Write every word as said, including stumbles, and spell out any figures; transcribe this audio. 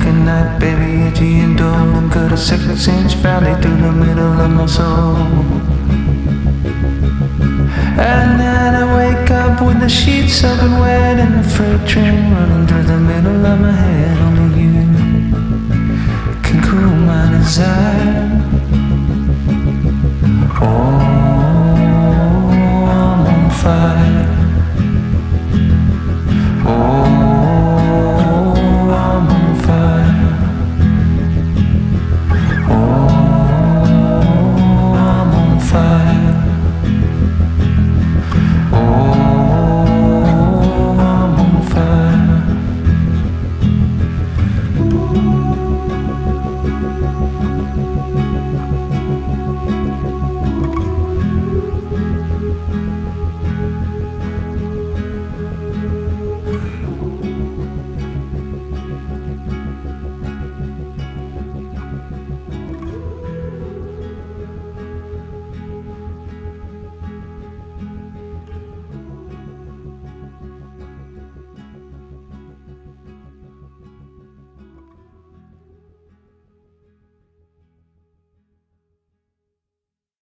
like a night, baby, itchy and dull, and cut a six inch valley through the middle of my soul. At night I wake up with the sheets soaking wet and the freight train running through the middle of my head. Only you can cool my desire. Oh.